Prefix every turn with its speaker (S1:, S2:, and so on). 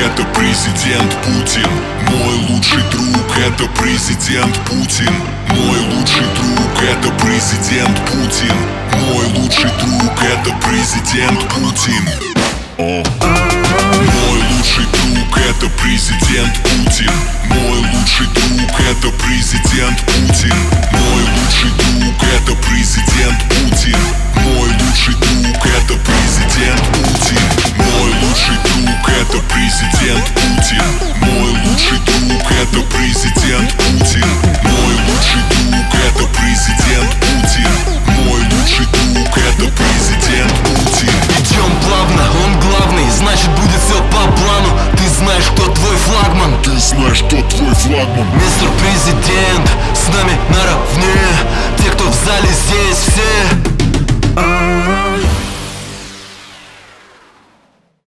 S1: это президент Путин. Мой лучший друг — это президент Путин. Мой лучший друг — это президент Путин. Мой лучший друг — это президент Путин. Мой лучший друг — это президент Путин. Мой лучший друг — это президент Путин. Мой лучший друг — это президент Путин. Мой лучший друг — это президент Путин.